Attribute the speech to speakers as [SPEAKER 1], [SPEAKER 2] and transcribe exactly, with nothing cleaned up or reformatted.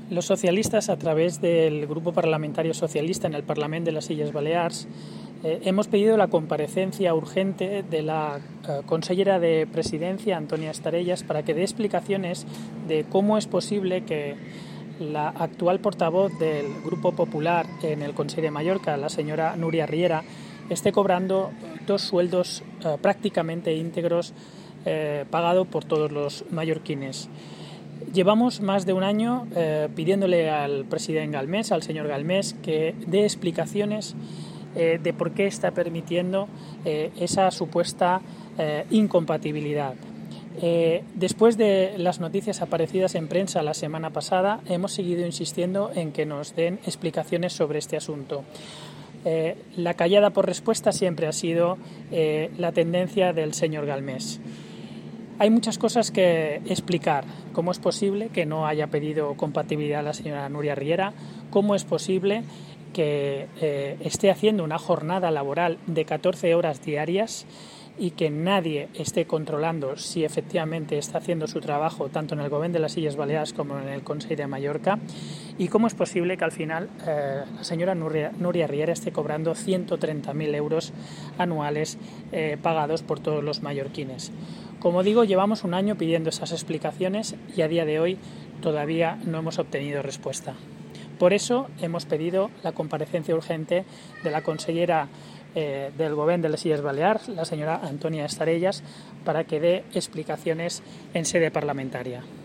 [SPEAKER 1] Los socialistas, a través del Grupo Parlamentario Socialista en el Parlament de les Illes Balears, eh, hemos pedido la comparecencia urgente de la eh, consellera de Presidencia, Antonia Estarellas, para que dé explicaciones de cómo es posible que la actual portavoz del Grupo Popular en el Consell de Mallorca, la señora Núria Riera, esté cobrando dos sueldos eh, prácticamente íntegros eh, pagados por todos los mallorquines. Llevamos más de un año eh, pidiéndole al presidente Galmés, al señor Galmés, que dé explicaciones eh, de por qué está permitiendo eh, esa supuesta eh, incompatibilidad. Eh, después de las noticias aparecidas en prensa la semana pasada, hemos seguido insistiendo en que nos den explicaciones sobre este asunto. Eh, la callada por respuesta siempre ha sido eh, la tendencia del señor Galmés. Hay muchas cosas que explicar. ¿Cómo es posible que no haya pedido compatibilidad a la señora Núria Riera? ¿Cómo es posible que eh, esté haciendo una jornada laboral de catorce horas diarias y que nadie esté controlando si efectivamente está haciendo su trabajo tanto en el Govern de les Illes Balears como en el Consell de Mallorca? ¿Y cómo es posible que al final eh, la señora Núria, Núria Riera esté cobrando ciento treinta mil euros anuales eh, pagados por todos los mallorquines? Como digo, llevamos un año pidiendo esas explicaciones y a día de hoy todavía no hemos obtenido respuesta. Por eso hemos pedido la comparecencia urgente de la consellera eh, del Govern de les Illes Balears, la señora Antonia Estarellas, para que dé explicaciones en sede parlamentaria.